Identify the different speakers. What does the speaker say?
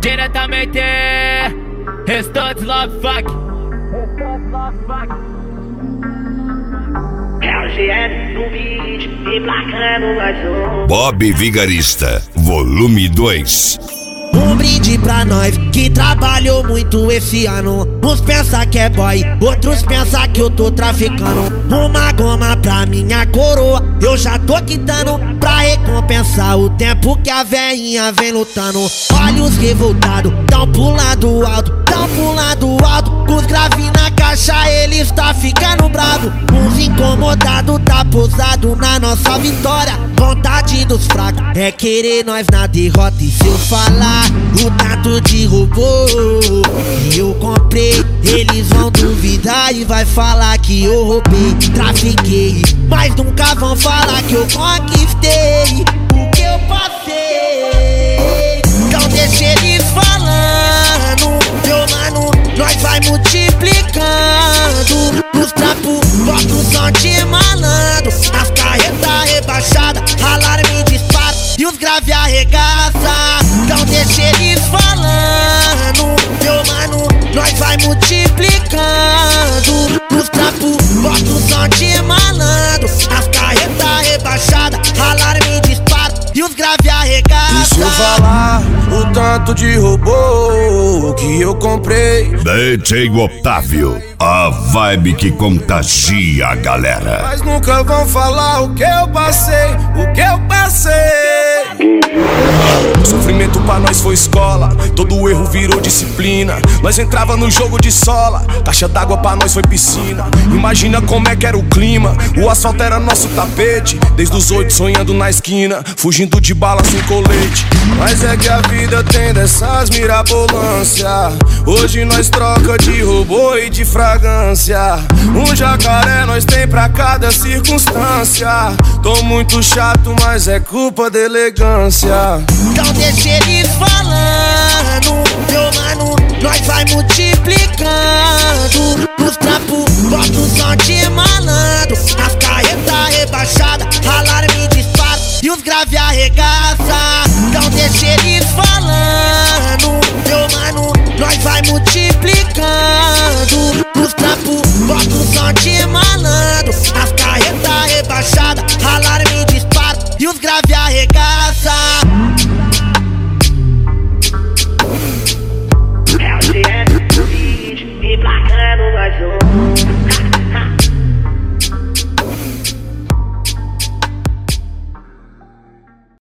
Speaker 1: diretamente Restante Love Fuck.
Speaker 2: É o GM no beat, emplacando mais um.
Speaker 3: Bob Vigarista, volume 2.
Speaker 4: Um brinde pra nós que trabalhou muito esse ano. Uns pensa que é boy, outros pensa que eu tô traficando. Uma goma pra minha coroa, eu já tô quitando, pra recompensar o tempo que a veinha vem lutando. Olhos revoltados, tão pro lado alto, tão pro lado alto. Com os graves na caixa, ele está ficando bravo. Uns incomodados, tá posado na nossa vitória. Vontade dos fracos é querer nós na derrota. E se eu falar o tanto de robô que eu comprei, eles vão duvidar e vai falar que eu roubei, trafiquei, mas nunca vão falar que eu conquistei o que eu passei. Então deixa eles falando, meu mano, nós vai multiplicando. Nos trapos, bota o som de malandro, as carretas rebaixadas, alarme dispara e os grave arregaça. Então deixa eles falando, meu mano, nós vai multiplicando. Nos trapos, bota o som de malandro, as carretas rebaixadas, alarme dispara e os grave arregaça.
Speaker 5: E se eu falar o tanto de robô que eu comprei?
Speaker 3: DJ Otávio, a vibe que contagia a galera.
Speaker 5: Mas nunca vão falar o que eu passei, o que eu passei. Sofrimento pra nós foi escola, todo erro virou disciplina. Nós entrava no jogo de sola, caixa d'água pra nós foi piscina. Imagina como é que era o clima, o asfalto era nosso tapete. Desde os 8 sonhando na esquina, fugindo de bala sem colete. Mas é que a vida tem dessas mirabolância. Hoje nós troca de robô e de fragrância. Um jacaré nós tem pra cada circunstância. Tô muito chato, mas é culpa da elegância.
Speaker 4: Então deixa eles falando, meu mano, nós vai multiplicar.